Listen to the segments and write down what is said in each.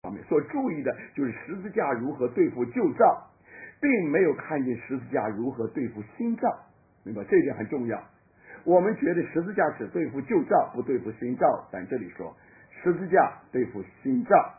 方面，所注意的就是十字架如何对付旧造，并没有看见十字架如何对付新造，明白？这一点很重要。我们觉得十字架只对付旧造，不对付新造，但这里说十字架对付新造。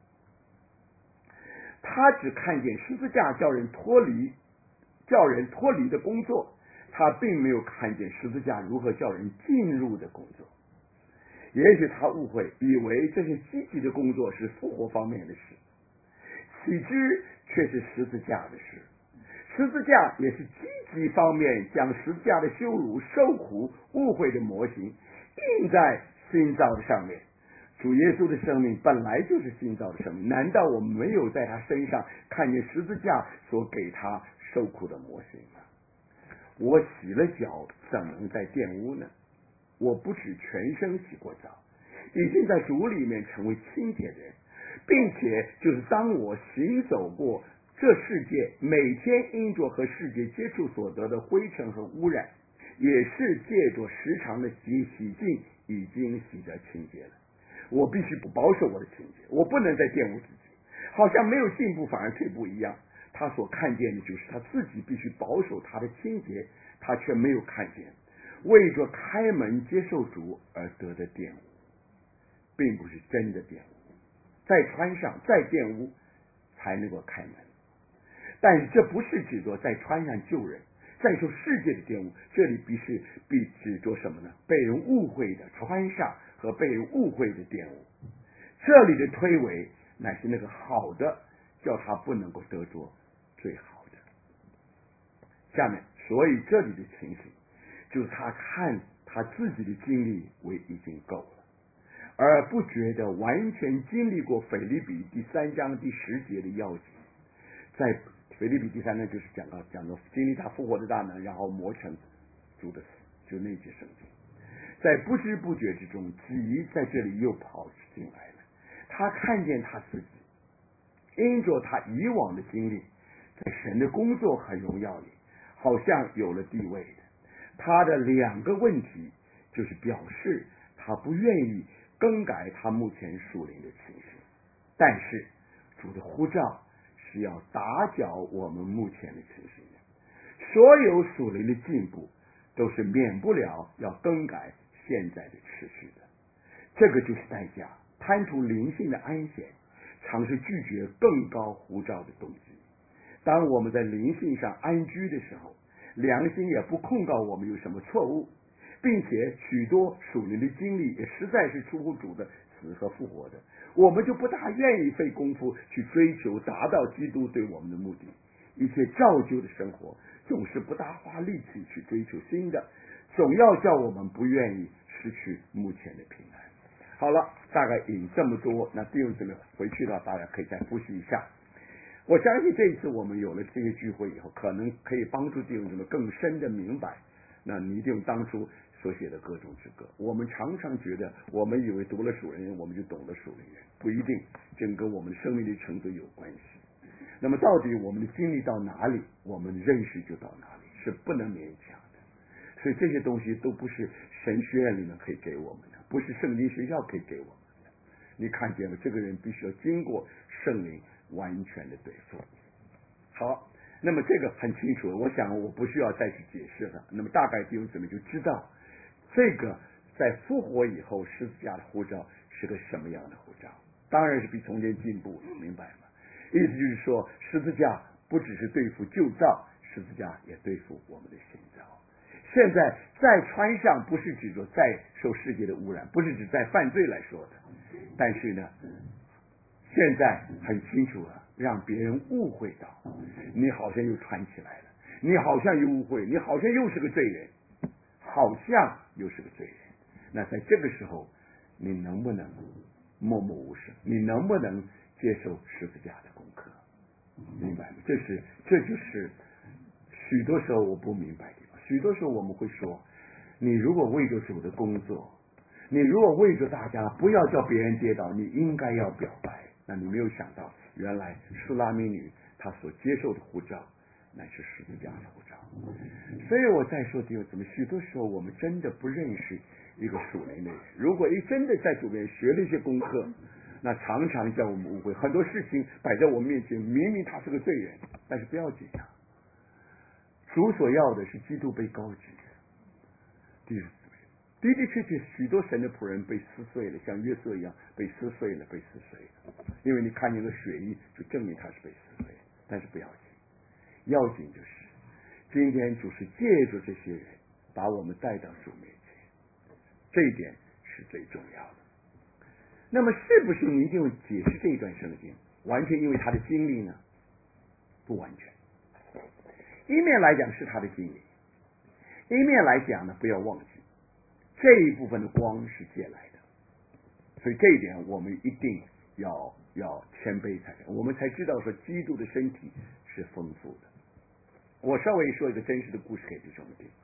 他只看见十字架叫人脱离的工作，他并没有看见十字架如何叫人进入的工作。也许他误会，以为这些积极的工作是复活方面的事，岂知却是十字架的事。十字架也是积极方面将十字架的羞辱、受苦、误会的模型印在新造的上面。主耶稣的生命本来就是新造的生命，难道我们没有在他身上看见十字架所给他受苦的模型吗？我洗了脚，怎能再玷污呢？我不止全身洗过澡，已经在主里面成为清洁的人，并且就是当我行走过这世界，每天因着和世界接触所得的灰尘和污染，也是借着时常的洗净，已经洗得清洁了。我必须不保守我的清洁，我不能再玷污自己，好像没有进步反而退步一样。他所看见的就是他自己必须保守他的清洁，他却没有看见为着开门接受主而得的玷污，并不是真的玷污，再穿上再玷污才能够开门。但是这不是指着再穿上救人，再受世界的玷污，这里必指着什么呢？被人误会的穿上和被人误会的玷污。这里的推诿乃是那个好的，叫他不能够得着最好的。下面，所以这里的情形就是他看他自己的经历为已经够了，而不觉得完全经历过腓立比第3章第10节的要紧。在腓立比第3章就是讲到经历他复活的大能，然后磨成主的死，就那节圣经。在不知不觉之中，己在这里又跑进来了。他看见他自己因着他以往的经历，在神的工作和荣耀里好像有了地位的。他的2个问题就是表示他不愿意更改他目前属灵的情形，但是主的呼召是要打搅我们目前的情形的。所有属灵的进步都是免不了要更改现在的秩序的，这个就是代价。贪图灵性的安闲，常是拒绝更高呼召的动机。当我们在灵性上安居的时候，良心也不控告我们有什么错误，并且许多属灵的经历也实在是出乎主的死和复活的，我们就不大愿意费功夫去追求达到基督对我们的目的。一切造就的生活总是不大花力气去追求新的，总要叫我们不愿意失去目前的平安。好了，大概引这么多，那弟兄姊妹回去的大家可以再复习一下。我相信这一次我们有了这些聚会以后，可能可以帮助弟兄姊妹更深的明白那尼丁当初所写的各种之歌。我们常常觉得我们以为读了属灵人我们就懂了属灵人，不一定，这跟我们的生命的程度有关系。那么到底我们的经历到哪里，我们认识就到哪里，是不能勉强的。所以这些东西都不是神学院里面可以给我们的，不是圣经学校可以给我们的。你看见了，这个人必须要经过圣灵完全的对付。好，那么这个很清楚，我想我不需要再去解释了。那么大概弟兄姊妹就知道，这个在复活以后十字架的呼召是个什么样的呼召，当然是比从前进步，明白吗？意思就是说，十字架不只是对付旧造，十字架也对付我们的新造。现在再穿上不是指着再受世界的污染，不是指在犯罪来说的，但是呢，现在很清楚了，让别人误会到你好像又穿起来了，你好像又误会，你好像又是个罪人，好像又是个罪人。那在这个时候，你能不能默默无声？你能不能接受十字架的功课？明白吗？这就是许多时候我不明白的地方。许多时候我们会说，你如果为着主的工作，你如果为着大家不要叫别人跌倒，你应该要表白。那你没有想到，原来舒拉米女她所接受的呼召乃是十字架的呼召。所以我再说弟兄姊妹，许多时候我们真的不认识一个属灵的人。如果真的在主边学了一些功课， 那常常叫我们误会，很多事情摆在我们面前，明明他是个罪人，但是不要紧啊。主所要的是基督被高举。的的确确，许多神的仆人被撕碎了，像约瑟一样被撕碎了，被撕碎了。因为你看见了血衣，就证明他是被撕碎了。但是不要紧，要紧就是今天主是借助这些人把我们带到主面前，这一点是最重要的。那么是不是你一定会解释这一段圣经完全因为他的经历呢？不完全。一面来讲是他的经历，一面来讲呢，不要忘记这一部分的光是借来的，所以这一点我们一定要谦卑才行，我们才知道说基督的身体是丰富的。我稍微说一个真实的故事给弟兄们听。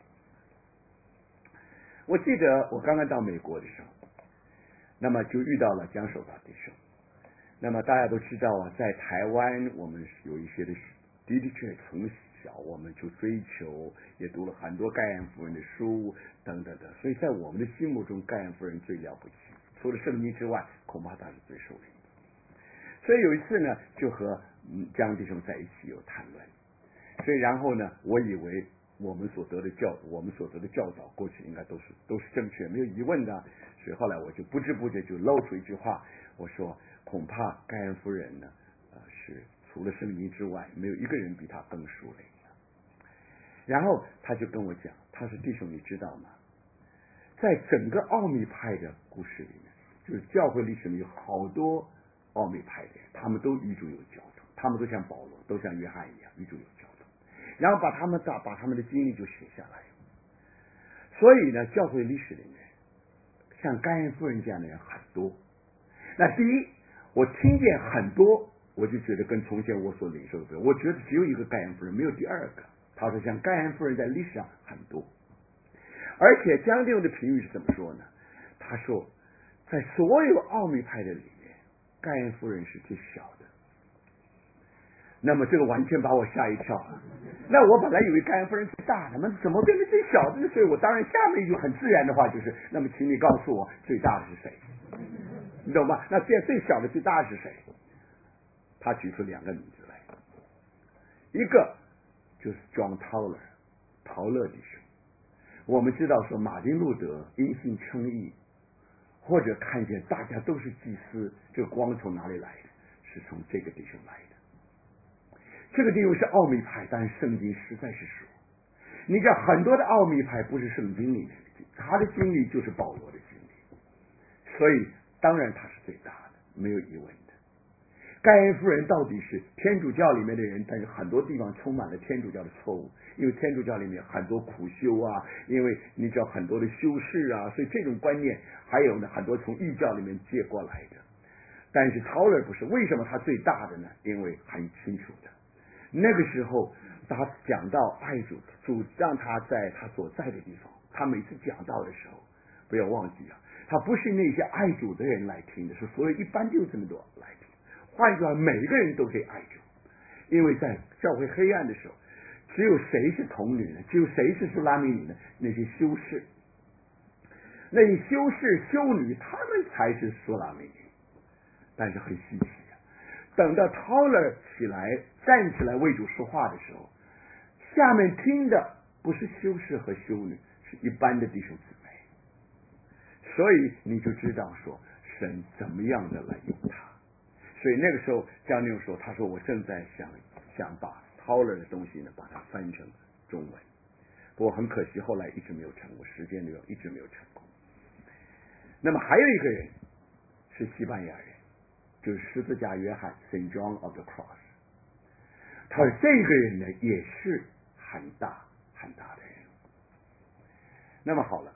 我记得我刚刚到美国的时候，那么就遇到了江守道弟兄。那么大家都知道啊，在台湾我们有一些的确从小我们就追求，也读了很多盖安夫人的书等等等，所以在我们的心目中，盖安夫人最了不起，除了圣经之外，恐怕她是最受人的。所以有一次呢，就和江弟兄在一起有谈论，所以然后呢，我以为我们所得的教导过去应该都是正确，没有疑问的，所以后来我就不知不觉就露出一句话，我说恐怕盖安夫人呢是除了圣经之外，没有一个人比他更属灵了。然后他就跟我讲，他说弟兄你知道吗？在整个奥秘派的故事里面，就是教会历史里有好多奥秘派的人，他们都与主有交通，他们都像保罗，都像约翰一样与主有交通，然后把他们的经历就写下来。所以呢，教会历史里面像盖安夫人这样的人很多。那第一，我听见很多，我就觉得跟从前我所领受的不一样，我觉得只有一个盖安夫人，没有第二个。他说像盖安夫人在历史上很多，而且江弟兄的评语是怎么说呢？他说在所有奥秘派的里面，盖安夫人是最小的。那么这个完全把我吓一跳。那我本来以为盖安夫人最大的，那么怎么变成最小的呢？所以我当然下面一句很自然的话就是，那么请你告诉我最大的是谁？你懂吗？那现在最小的最大的是谁？他举出两个名字来，一个就是 John Towler 陶乐弟兄。我们知道说马丁路德因信称义，或者看见大家都是祭司，这个光从哪里来的？是从这个弟兄来的。这个弟兄是奥秘派，但是圣经实在是说，你看很多的奥秘派不是圣经里面的，他的经历就是保罗的经历，所以当然他是最大的，没有疑问的。盖安夫人到底是天主教里面的人，但是很多地方充满了天主教的错误，因为天主教里面很多苦修啊，因为你知道很多的修士啊，所以这种观念还有呢很多从异教里面借过来的。但是陶勒不是，为什么他最大的呢？因为很清楚的，那个时候他讲到爱主，主让他在他所在的地方，他每次讲到的时候，不要忘记啊，他不是那些爱主的人来听的，是所有一般就这么多来听。换句话，每个人都可以爱主，因为在教会黑暗的时候，只有谁是童女呢？只有谁是苏拉米女呢？那些修士，那些修士修女，他们才是苏拉米女。但是很稀奇啊，等到陶勒起来站起来为主说话的时候，下面听的不是修士和修女，是一般的弟兄姊妹。所以你就知道说神怎么样的来用他。所以那个时候江宁说，他说我正在想把陶勒的东西呢把它翻成中文，不过很可惜后来一直没有成功，时间的一直没有成功。那么还有一个人是西班牙人，就是十字架约翰 Saint John of the Cross。 他说这个人呢也是很大很大的人。那么好了，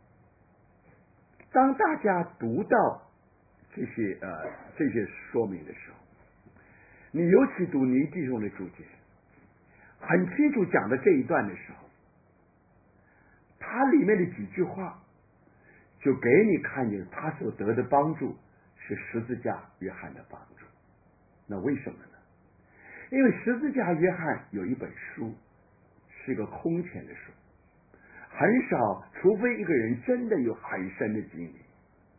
当大家读到这些说明的时候，你尤其读尼弟兄的注解，很清楚讲的这一段的时候，他里面的几句话就给你看见他所得的帮助是十字架约翰的帮助。那为什么呢？因为十字架约翰有一本书是一个空前的书，很少，除非一个人真的有很深的经历，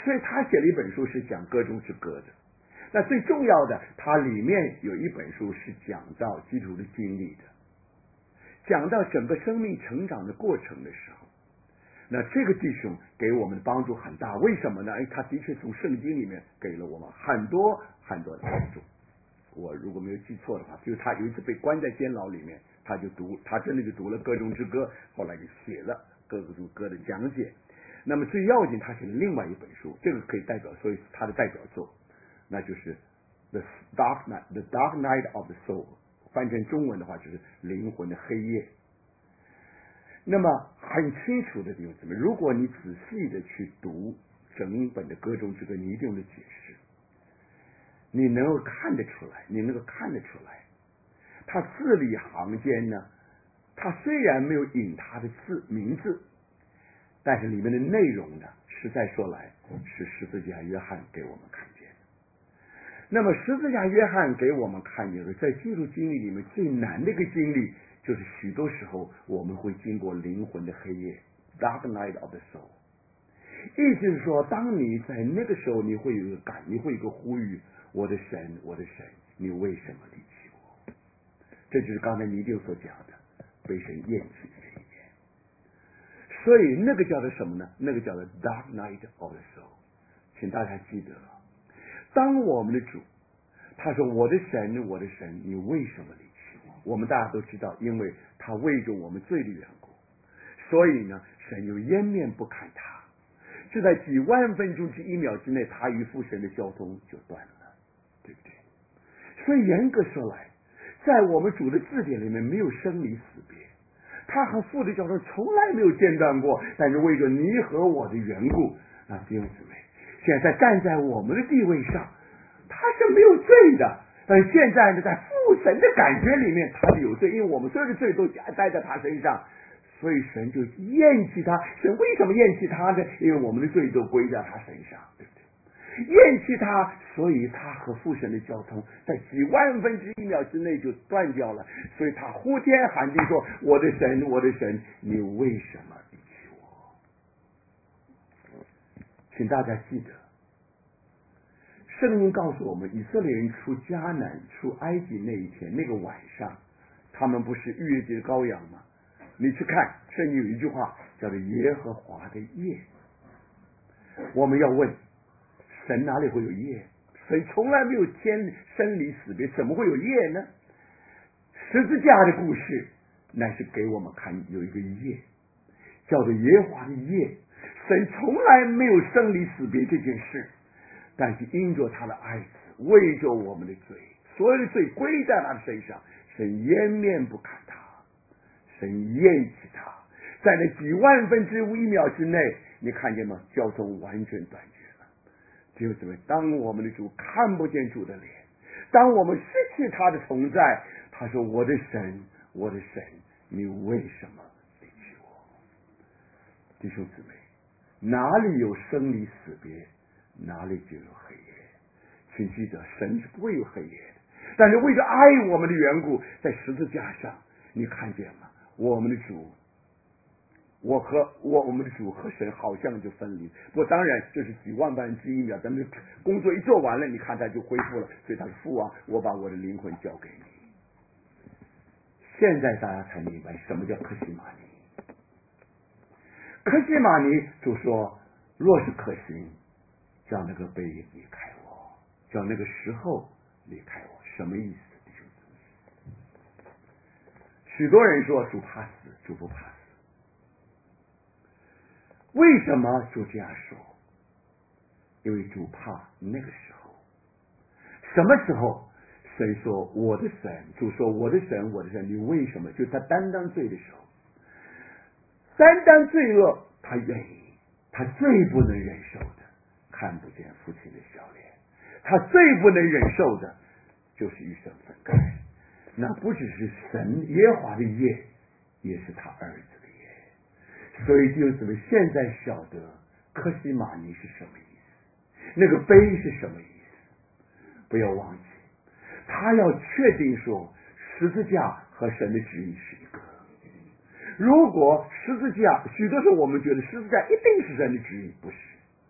所以他写了一本书是讲歌中之歌的。那最重要的，它里面有一本书是讲到基督的经历的，讲到整个生命成长的过程的时候，那这个弟兄给我们的帮助很大。为什么呢？他的确从圣经里面给了我们很多很多的帮助。我如果没有记错的话，就是他有一次被关在监牢里面，他真的就读了歌中之歌，后来就写了各种歌的讲解。那么最要紧，他写了另外一本书，这个可以代表，所以他的代表作，那就是The Dark Night of the Soul， 翻成中文的话就是灵魂的黑夜。那么很清楚的弟兄姊妹，如果你仔细的去读整本的歌中之歌，你一定能解释，你能够看得出来，他字里行间呢，他虽然没有引他的名字，但是里面的内容呢，实在说来是十字架约翰给我们看见的。那么十字架约翰给我们看见的，在基督经历里面最难的一个经历，就是许多时候我们会经过灵魂的黑夜 Dark Night of the Soul。 意思是说，当你在那个时候，你会有一个呼吁，我的神，你为什么离弃我？这就是刚才尼丁所讲的被神厌弃的这一面。所以那个叫做什么呢？那个叫做 Dark Night of the Soul。 请大家记得，当我们的主他说我的神，你为什么离弃我？我们大家都知道，因为他为着我们罪的缘故，所以呢，神又掩面不看他，就在几万分钟之1秒之内，他与父神的交通就断了，对不对？所以严格说来，在我们主的字典里面没有生离死别，他和父的交通从来没有间断过。但是为着你和我的缘故，那弟兄姊妹，现在站在我们的地位上，他是没有罪的。但是现在呢，在父神的感觉里面，他是有罪，因为我们所有的罪都带在他身上，所以神就厌弃他。神为什么厌弃他呢？因为我们的罪都归在他身上，对不对？厌弃他，所以他和父神的交通在几万分之1秒之内就断掉了。所以他呼天喊地说：我的神，你为什么离弃我？请大家记得，圣经告诉我们，以色列人出迦南出埃及那一天，那个晚上，他们不是逾越节的羔羊吗？你去看圣经有一句话叫做耶和华的夜。我们要问，神哪里会有夜？神从来没有生离死别，怎么会有夜呢？十字架的故事乃是给我们看有一个夜，叫做耶和华的夜。神从来没有生离死别这件事，但是因着他的爱子，为着我们的罪，所有的罪归在他的身上，神掩面不看他，神厌弃他。在那几万分之1秒之内，你看见吗？交通完全断绝了。弟兄姊妹，当我们的主看不见主的脸，当我们失去他的同在，他说：我的神，你为什么离弃我？弟兄姊妹，哪里有生离死别，哪里就有黑夜。请记得，神是不会有黑夜的，但是为了爱我们的缘故，在十字架上，你看见吗？我们的主，我们的主和神好像就分离。不过当然这是几万分之1秒，咱们工作一做完了，你看他就恢复了。所以他说：父啊，我把我的灵魂交给你。现在大家才明白什么叫客西马尼。客西马尼就说：若是可行，叫那个杯离开我，叫那个时候离开我。什么意思？弟兄姊妹，许多人说主怕死，主不怕死。为什么主这样说？因为主怕那个时候。什么时候？神说：我的神，主说：我的神，你为什么？就是他担当罪的时候，担当罪恶，他愿意，他最不能忍受的，看不见父亲的笑脸，他最不能忍受的就是与神分开。那不只是神耶和华的夜，也是他儿子的夜。所以弟兄姊妹，现在晓得客西马尼是什么意思，那个杯是什么意思。不要忘记，他要确定说十字架和神的旨意是一个。如果十字架，许多时候我们觉得十字架一定是神的旨意，不是。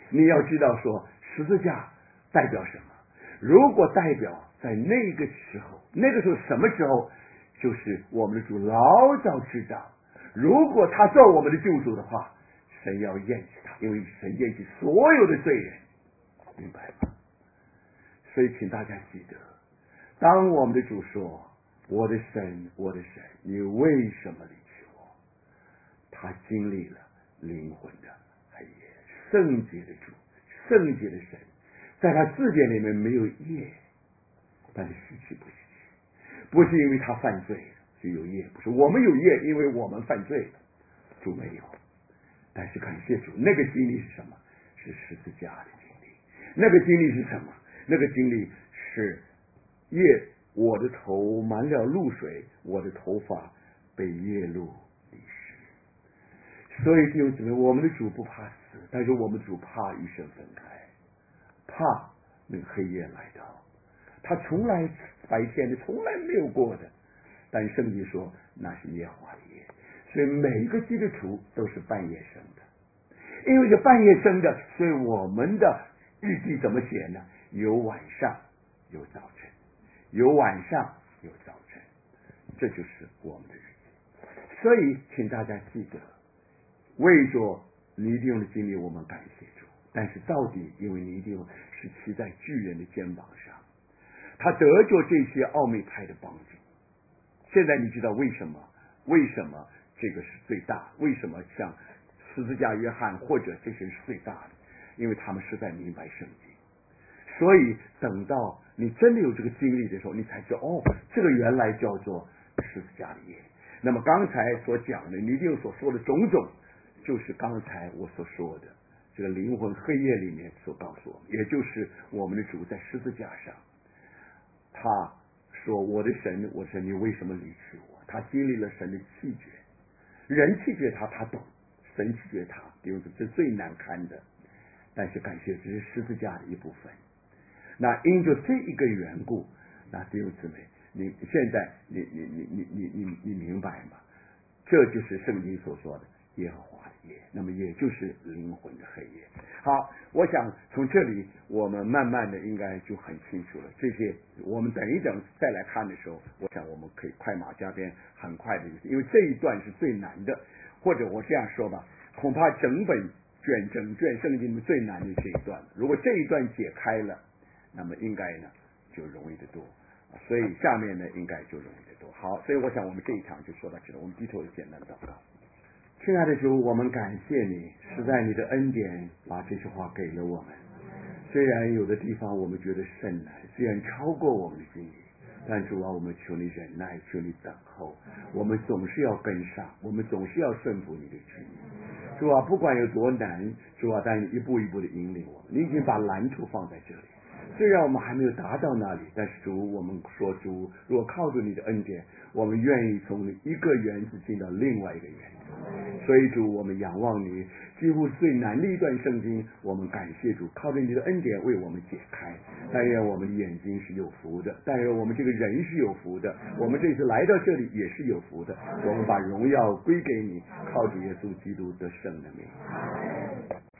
你要知道说十字架代表什么？如果代表在那个时候什么时候？就是我们的主老早知道，如果他做我们的救主的话，神要厌弃他，因为神厌弃所有的罪人，明白吗？所以请大家记得，当我们的主说我的神我的神，你为什么离弃我？他经历了灵魂的黑夜，圣洁的主，圣洁的神，在他字典里面没有业，但是稀奇不稀奇，不是因为他犯罪就有业，不是我们有业，因为我们犯罪了，主没有。但是感谢主，那个经历是什么？是十字架的经历。那个经历是什么？那个经历是我的头满了露水，我的头发被夜露淋湿。所以弟兄姊妹，我们的主不怕死，但是我们主怕与神分开，怕那个黑夜来到。他从来白天的从来没有过的，但圣经说那是耶和华的夜。所以每一个基督徒都是半夜生的，因为是半夜生的，所以我们的日记怎么写呢？有晚上有早晨，有晚上有早晨，这就是我们的日记。所以请大家记得，为着尼迪翁的经历我们感谢主，但是到底因为尼迪翁是骑在巨人的肩膀上，他得着这些奥秘派的帮助。现在你知道为什么这个是最大？为什么像十字架约翰或者这些是最大的？因为他们实在明白圣经。所以等到你真的有这个经历的时候，你才知道这个原来叫做十字架的夜。那么刚才所讲的尼迪翁所说的种种，就是刚才我所说的这个灵魂黑夜里面所告诉我们，也就是我们的主在十字架上，他说我的神我的神，你为什么离弃我？他经历了神的弃绝，人弃绝他懂，神弃绝他，这是最难堪的。但是感谢这是十字架的一部分。那因着这一个缘故，那弟兄姊妹，你现在你明白吗？这就是圣经所说的耶和华的夜，那么也就是灵魂的黑夜。好，我想从这里我们慢慢的应该就很清楚了。这些我们等一等再来看的时候，我想我们可以快马加鞭，很快的，因为这一段是最难的，或者我这样说吧，恐怕整卷圣经最难的这一段，如果这一段解开了，那么应该呢就容易得多，所以下面呢应该就容易得多。好，所以我想我们这一场就说到这里，我们低头简单祷告。亲爱的主，我们感谢你，实在你的恩典把这些话给了我们。虽然有的地方我们觉得甚难，虽然超过我们的经历，但主啊，我们求你忍耐，求你等候，我们总是要跟上，我们总是要顺服你的旨意。主啊，不管有多难，主啊，但你一步一步的引领我们，你已经把蓝图放在这里。虽然我们还没有达到那里，但是主，我们说主，如果靠着你的恩典，我们愿意从一个园子进到另外一个园子。所以主，我们仰望你，几乎最难的一段圣经，我们感谢主，靠着你的恩典为我们解开。但愿我们的眼睛是有福的，但愿我们这个人是有福的，我们这次来到这里也是有福的。我们把荣耀归给你，靠着耶稣基督得胜的名。